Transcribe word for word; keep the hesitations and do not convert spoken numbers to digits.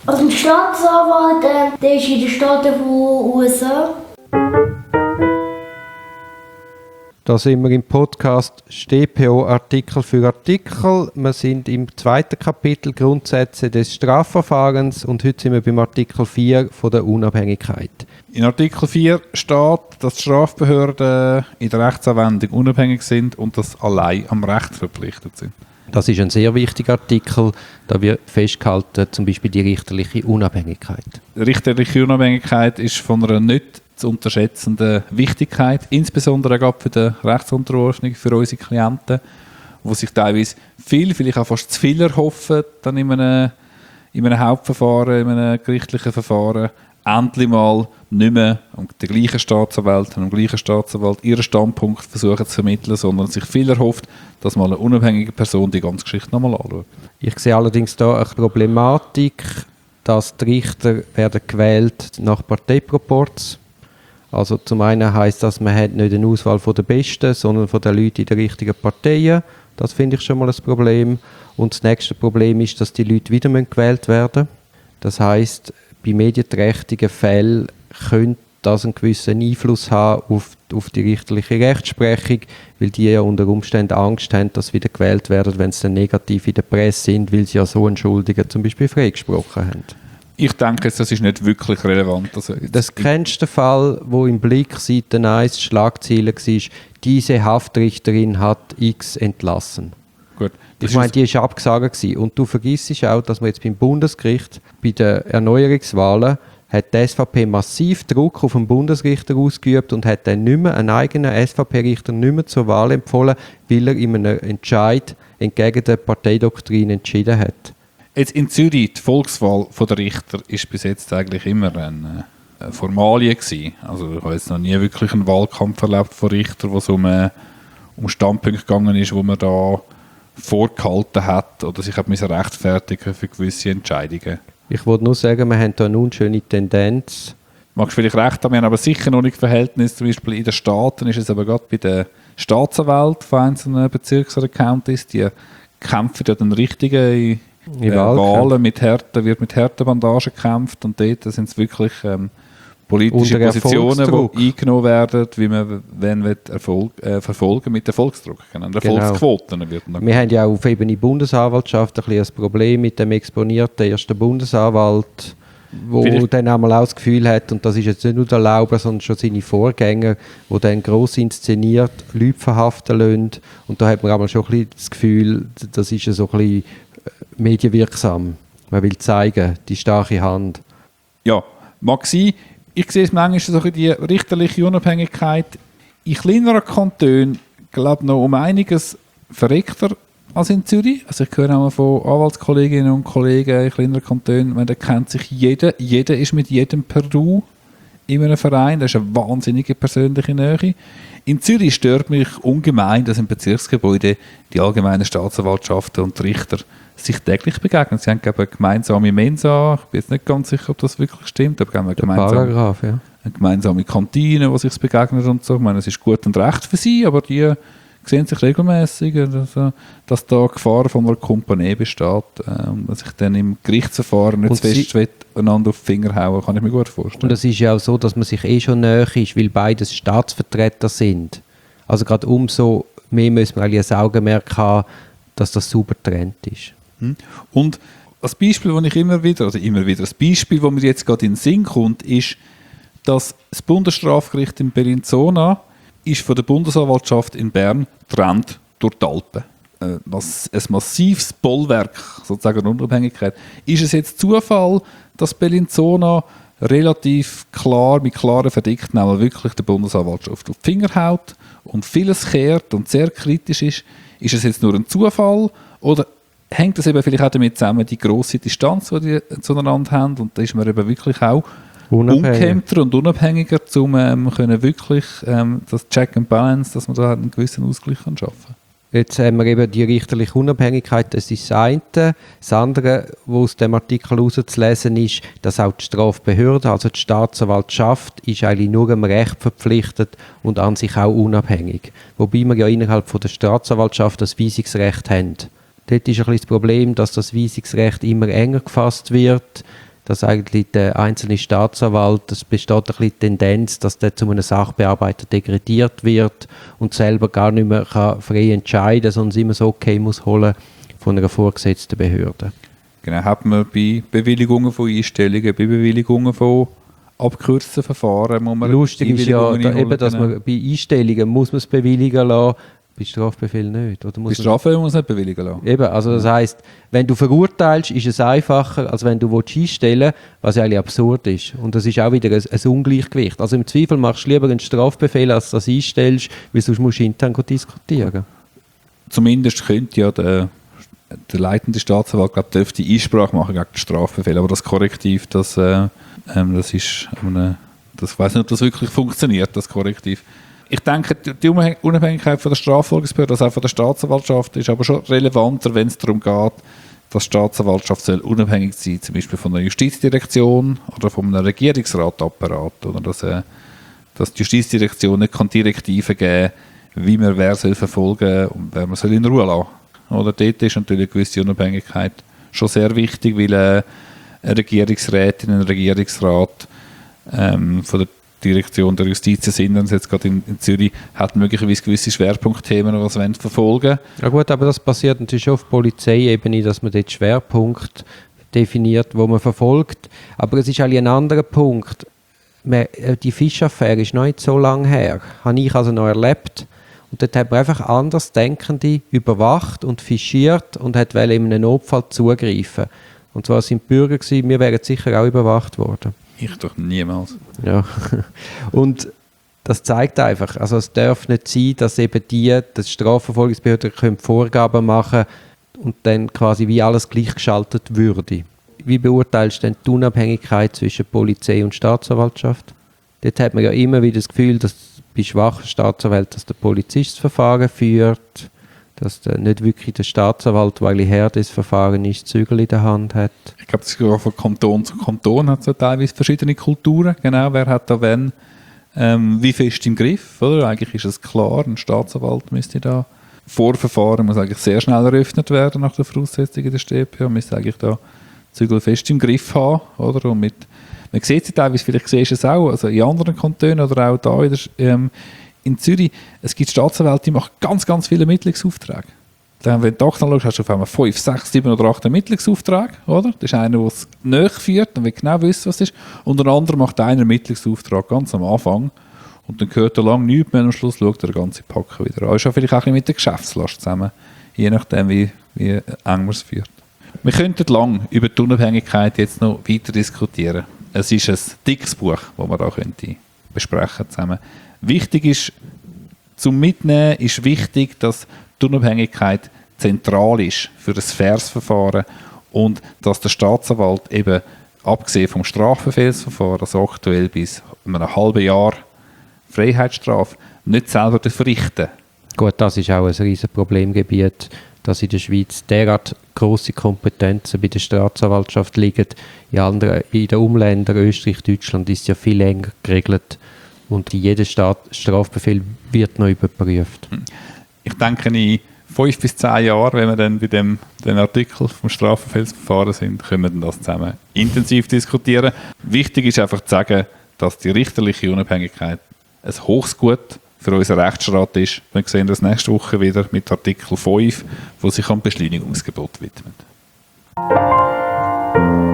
Also ein Staatsanwalt, äh, der ist in den Staaten von U S A. Da sind wir im Podcast StPO Artikel für Artikel. Wir sind im zweiten Kapitel Grundsätze des Strafverfahrens und heute sind wir beim Artikel vier von der Unabhängigkeit. In Artikel vier steht, dass die Strafbehörden in der Rechtsanwendung unabhängig sind und dass allein am Recht verpflichtet sind. Das ist ein sehr wichtiger Artikel, da wird festgehalten, zum Beispiel die richterliche Unabhängigkeit. Die richterliche Unabhängigkeit ist von einer nicht zu unterschätzenden Wichtigkeit, insbesondere gerade für die Rechtsunterordnung, für unsere Klienten, die sich teilweise viel, vielleicht auch fast zu viel erhoffen, dann in einem, in einem Hauptverfahren, in einem gerichtlichen Verfahren, endlich mal nicht mehr um den gleichen Staatsanwalt und dem gleichen Staatsanwalt ihren Standpunkt versuchen zu vermitteln, sondern sich viel erhofft, dass mal eine unabhängige Person die ganze Geschichte nochmal anschaut. Ich sehe allerdings hier eine Problematik, dass die Richter werden gewählt nach Parteiproporz. Also zum einen heisst das, man hat nicht eine Auswahl von den Besten, sondern von den Leuten in den richtigen Parteien. Das finde ich schon mal ein Problem. Und das nächste Problem ist, dass die Leute wieder gewählt werden müssen. Das heisst, bei medienträchtigen Fällen könnte das einen gewissen Einfluss haben auf, auf die richterliche Rechtsprechung, weil die ja unter Umständen Angst haben, dass sie wieder gewählt werden, wenn sie dann negativ in der Presse sind, weil sie ja so Entschuldigungen zum Beispiel freigesprochen haben. Ich denke, das ist nicht wirklich relevant. Also das kennste Fall, wo im Blick Seite eins Schlagzeile war, diese Haftrichterin hat X entlassen. Gut, ich meine, die war abgesagt. Und du vergisst auch, dass man jetzt beim Bundesgericht, bei den Erneuerungswahlen, hat die S V P massiv Druck auf den Bundesrichter ausgeübt und hat dann nicht mehr einen eigenen S V P-Richter nicht mehr zur Wahl empfohlen, weil er in einem Entscheid entgegen der Parteidoktrin entschieden hat. Jetzt in Zürich, die Volkswahl der Richter ist bis jetzt eigentlich immer eine, eine Formalie gewesen. Also ich habe jetzt noch nie wirklich einen Wahlkampf erlebt von Richtern, wo es um, äh, um Standpunkte gegangen ist, wo man da vorgehalten hat oder sich hat müssen rechtfertigen für gewisse Entscheidungen. Ich wollte nur sagen, wir haben da eine unschöne Tendenz. Magst du vielleicht recht haben, wir haben aber sicher noch nicht Verhältnis. Zum Beispiel in den Staaten ist es aber gerade bei den Staatsanwälten von einzelnen Bezirks- oder Countys, die kämpfen ja den richtigen Äh, Wahlen mit Härten, wird mit Härtebandagen gekämpft und dort sind es wirklich ähm, politische Positionen, die eingenommen werden, wie man wenn will, Erfolg, äh, verfolgen mit Erfolgsdruck. Genau. Erfolgsquoten genau. Wird Wir haben ja auf Ebene Bundesanwaltschaft ein, ein Problem mit dem exponierten ersten Bundesanwalt, wo Vielleicht. dann einmal auch das Gefühl hat, und das ist jetzt nicht nur der Lauber, sondern schon seine Vorgänger, die dann gross inszeniert Leute verhaften lassen. Und da hat man einmal schon ein bisschen das Gefühl, das ist so ein bisschen medienwirksam. Man will zeigen, die starke Hand. Ja, mag sein. Ich sehe es manchmal so die richterliche Unabhängigkeit in kleineren Kantonen, glaube noch um einiges verreckter als in Zürich. Also ich höre auch mal von Anwaltskolleginnen und Kollegen in kleineren Kantonen, da kennt sich jeder, jeder ist mit jedem per Du in einem Verein, das ist eine wahnsinnige persönliche Nähe. In Zürich stört mich ungemein, dass im Bezirksgebäude die allgemeinen Staatsanwaltschaften und die Richter sich täglich begegnen. Sie haben glaube ich, eine gemeinsame Mensa, ich bin jetzt nicht ganz sicher, ob das wirklich stimmt, aber eine gemeinsame, Paragraph, ja. eine gemeinsame Kantine, wo sich begegnet und so. Ich meine, es ist gut und recht für sie, aber die sehen sich regelmäßig, also, dass da Gefahr von einer Kompanie besteht, ähm, dass ich dann im Gerichtsverfahren nicht zu fest will, einander auf die Finger hauen, kann ich mir gut vorstellen. Und es ist ja auch so, dass man sich eh schon näher ist, weil beides Staatsvertreter sind. Also gerade umso mehr müssen wir eigentlich ein Augenmerk haben, dass das sauber getrennt ist. Und das Beispiel, das ich immer wieder, also immer wieder, das Beispiel, das mir jetzt gerade in den Sinn kommt, ist, dass das Bundesstrafgericht in Bellinzona ist von der Bundesanwaltschaft in Bern getrennt durch die Alpen. Äh, was ein massives Bollwerk, sozusagen Unabhängigkeit. Ist es jetzt Zufall, dass Bellinzona relativ klar, mit klaren Verdikten auch wirklich der Bundesanwaltschaft auf die Finger haut und vieles kehrt und sehr kritisch ist? Ist es jetzt nur ein Zufall oder hängt das eben vielleicht auch damit zusammen, die grosse Distanz, die die zueinander haben, und da ist man eben wirklich auch ungehemmter und unabhängiger, um ähm, können wirklich ähm, das Check and Balance, dass man da einen gewissen Ausgleich kann schaffen kann. Jetzt haben wir eben die richterliche Unabhängigkeit, das ist das eine. Das andere, was aus dem Artikel herauszulesen ist, dass auch die Strafbehörde, also die Staatsanwaltschaft, ist eigentlich nur dem Recht verpflichtet und an sich auch unabhängig. Wobei wir ja innerhalb von der Staatsanwaltschaft das Weisungsrecht haben. Dort ist ein bisschen das Problem, dass das Weisungsrecht immer enger gefasst wird. dass eigentlich der einzelne Staatsanwalt, es besteht ein bisschen die Tendenz, dass der zu einem Sachbearbeiter degradiert wird und selber gar nicht mehr kann frei entscheiden kann, sondern immer so okay muss holen von einer vorgesetzten Behörde. Genau, hat man bei Bewilligungen von Einstellungen, bei Bewilligungen von abgekürzten Verfahren, muss man Lustig ist ja, Einwilligungen da, einholen, eben, dass genau. man bei Einstellungen muss man es bewilligen lassen, bei Strafbefehl nicht. Oder muss Bei Strafe muss man es nicht bewilligen lassen. Eben, also das heisst, wenn du verurteilst, ist es einfacher, als wenn du einstellen willst, was eigentlich absurd ist. Und das ist auch wieder ein, ein Ungleichgewicht. Also im Zweifel machst du lieber einen Strafbefehl, als das einstellst, weil sonst musst du intern diskutieren. Zumindest könnte ja der, der leitende Staatsanwalt, glaube ich, dürfte Einsprache machen gegen den Strafbefehl, aber das Korrektiv, das, äh, ähm, das ist, eine, das weiß nicht, ob das wirklich funktioniert, das Korrektiv. Ich denke, die Unabhängigkeit von der Strafverfolgungsbehörde, also auch von der Staatsanwaltschaft, ist aber schon relevanter, wenn es darum geht, dass die Staatsanwaltschaft soll unabhängig sein soll, zum Beispiel von der Justizdirektion oder von einem Regierungsratapparat. Oder dass, äh, dass die Justizdirektion nicht kann Direktiven geben kann, wie man wer soll verfolgen und wer man soll in Ruhe lassen. Oder dort ist natürlich eine gewisse Unabhängigkeit schon sehr wichtig, weil äh, eine Regierungsrätin, ein Regierungsrat ähm, von der Direktion der Justiz sind, und jetzt gerade in, in Zürich, hat möglicherweise gewisse Schwerpunktthemen, die sie verfolgen wollen. Ja gut, aber das passiert natürlich schon auf Polizeiebene, dass man dort Schwerpunkt definiert, wo man verfolgt. Aber es ist eigentlich ein anderer Punkt. Man, die Fischaffäre ist noch nicht so lange her. Habe ich also noch erlebt. Und dort hat man einfach Andersdenkende überwacht und fischiert und hat in einem Notfall zugreifen. Und zwar sind die Bürger gewesen, wir wären sicher auch überwacht worden. Ich doch niemals. Ja. Und das zeigt einfach, also es darf nicht sein, dass eben die, das Strafverfolgungsbehörden können Vorgaben machen und dann quasi wie alles gleichgeschaltet würde. Wie beurteilst du denn die Unabhängigkeit zwischen Polizei und Staatsanwaltschaft? Dort hat man ja immer wieder das Gefühl, dass bei schwachen Staatsanwälten, dass der Polizist das Verfahren führt, dass der, nicht wirklich der Staatsanwalt, weil er Herr des Verfahrens ist, Zügel in der Hand hat. Ich glaube, das ist auch von Kanton zu Kanton, hat es ja teilweise verschiedene Kulturen. Genau, wer hat da wenn, ähm, wie fest im Griff, oder? Eigentlich ist es klar, ein Staatsanwalt müsste da Vorverfahren muss eigentlich sehr schnell eröffnet werden nach der Voraussetzung in der S T P und müsste eigentlich da Zügel fest im Griff haben, oder? Und mit, man sieht es teilweise, vielleicht siehst du es auch, also in anderen Kantonen oder auch da in, der, ähm, in Zürich, es gibt Staatsanwälte, die machen ganz, ganz viele Ermittlungsaufträge. Dann, wenn du anschaust, hast du auf einmal fünf, sechs, sieben oder acht Ermittlungsaufträge, oder? Das ist einer, der es nachführt und will genau wissen, was es ist. Und ein anderer macht einen Ermittlungsauftrag ganz am Anfang und dann gehört er lange nichts mehr und am Schluss schaut er den ganzen Packen wieder an. Das ist auch vielleicht auch ein bisschen mit der Geschäftslast zusammen, je nachdem, wie, wie eng man es führt. Wir könnten lang über die Unabhängigkeit jetzt noch weiter diskutieren. Es ist ein dickes Buch, das wir da könnte besprechen zusammen. Wichtig ist, zum Mitnehmen ist wichtig, dass die Unabhängigkeit zentral ist für ein faires Verfahren und dass der Staatsanwalt eben, abgesehen vom Strafbefehlsverfahren, also aktuell bis einem halben Jahr Freiheitsstrafe, nicht selber verrichten. Gut, das ist auch ein riesiges Problemgebiet, dass in der Schweiz derart grosse Kompetenzen bei der Staatsanwaltschaft liegen. In, anderen, in den Umländern, Österreich, Deutschland, ist es ja viel enger geregelt und jeder Staat, Strafbefehl wird noch überprüft. Ich denke, in fünf bis zehn Jahren, wenn wir dann bei dem den Artikel vom Strafbefehlsverfahren sind, können wir dann das zusammen intensiv diskutieren. Wichtig ist einfach zu sagen, dass die richterliche Unabhängigkeit ein hohes Gut für unseren Rechtsstaat ist. Wir sehen das nächste Woche wieder mit Artikel fünf, wo sich am Beschleunigungsgebot widmet.